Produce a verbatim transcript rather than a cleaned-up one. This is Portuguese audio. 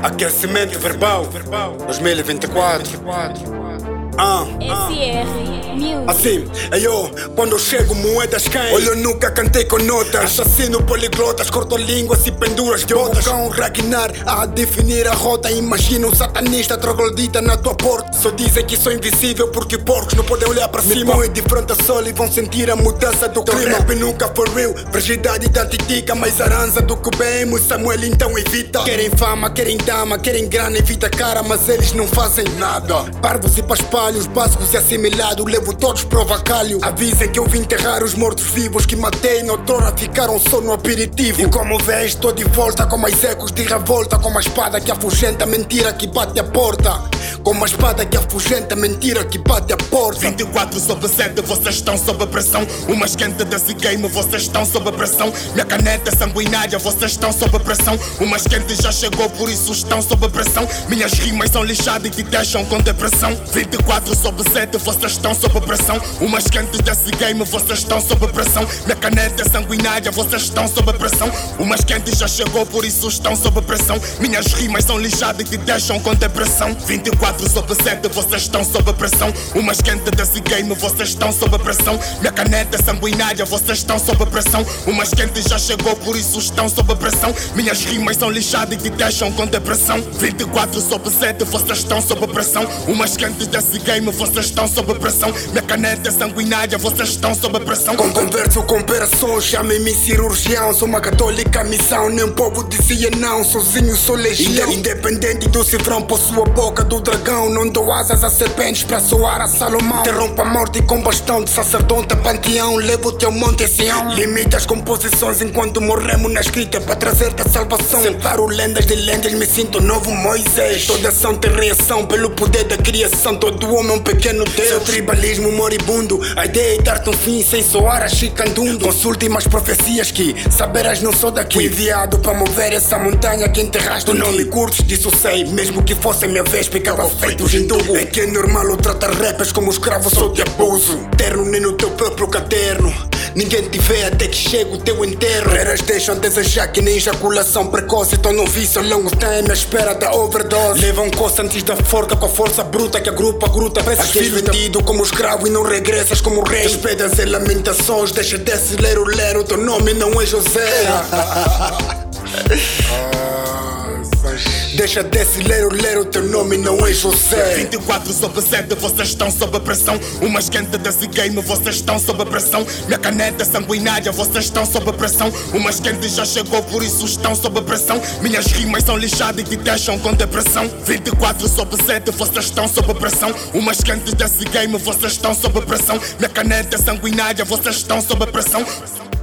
Aquecimento verbal dois mil e vinte e quatro. Ah, S R Music. assim, é eu, quando eu chego moedas caem. Olha, eu nunca cantei com notas. Assassino poliglotas, corto línguas e penduras de botas. Cão Ragnar a definir a rota. Imagina um satanista troglodita na tua porta. Só dizem que sou invisível porque porcos não podem olhar para cima. Me põe de frente a sol e vão sentir a mudança do clima. Rap nunca foi real, fragilidade da titica. Mais aranza do que bem, o Samuel então evita. Querem fama, querem dama, querem grana, evita cara, mas eles não fazem nada. Parvos e paspalhos, básicos e assimilados, levo todos pro vacalho. Avisem que eu vim enterrar os mortos-vivos que matei na outrora, ficaram só no aperitivo. E como vês, estou de volta com mais ecos de revolta, com uma espada que afugenta a mentira que bate a porta. Com uma espada que afugenta a mentira que bate a porta. vinte e quatro sobre sete, vocês estão sob pressão. Uma esquenta desse game, vocês estão sob pressão. Minha caneta é sanguinária, vocês estão sob pressão. Uma esquenta já chegou, por isso estão sob pressão. Minhas rimas são lixadas e te deixam com depressão. vinte e quatro sobre sete, vocês estão sob pressão. Uma esquenta desse game, vocês estão sob pressão. Minha caneta é sanguinária, vocês estão sob pressão. Uma esquenta já chegou, por isso estão sob pressão. Minhas rimas são lixadas e te deixam com depressão. vinte e quatro sobre sete, vocês estão sob pressão. Uma esquenta desse game, vocês estão sob pressão. Minha caneta é sanguinária, vocês estão sob pressão. Uma esquenta já chegou, por isso estão sob pressão. Minhas rimas são lixadas e te deixam com depressão. vinte e quatro sobre sete, vocês estão sob pressão. Uma esquenta desse game, vocês estão sob pressão. Minha caneta é sanguinária, vocês estão sob pressão. Com converso com operações, chamem-me cirurgião. Sou uma católica missão, nem o povo dizia não. Sozinho sou legião, independente do cifrão, possuo a boca do dragão. Não dou asas a serpentes para soar a Salomão. Interrompo a morte com bastão de sacerdote a panteão. Levo-te ao monte Sião. Limita as composições enquanto morremos na escrita para trazer-te a salvação. Separo lendas de lendas, me sinto novo Moisés. Toda ação tem reação pelo poder da criação. Todo homem é um pequeno Deus. Seu tribalismo moribundo, a ideia é dar-te um fim sem soar a chicandundo. Consulte mais profecias que saberás não sou daqui. Fui enviado para mover essa montanha que enterraste. Tu não me curtes, disso sei. Mesmo que fosse a minha vez, ficava feito gindugo. É que é normal eu tratar rappers como escravo, sou de abuso. Terno nem no teu próprio caderno. Ninguém te vê até que chega o teu enterro. Eras deixam desejar que nem ejaculação precoce. Tô no vício a longo tempo à espera da overdose. Levam coça antes da forca com a força bruta que agrupa a gruta. Parece vendido como escravo e não regressas como rei. Despedas e lamentações, deixa desse ler o ler. O teu nome não é José. Deixa desse ler o ler, o teu nome não é José. vinte e quatro sobre sete, vocês estão sob pressão. Uma esquenta desse game, vocês estão sob pressão. Minha caneta é sanguinária, vocês estão sob pressão. Uma esquenta já chegou, por isso estão sob pressão. Minhas rimas são lixadas e te deixam com depressão. vinte e quatro sobre sete, vocês estão sob pressão. Uma esquenta desse game, vocês estão sob pressão. Minha caneta é sanguinária, vocês estão sob pressão.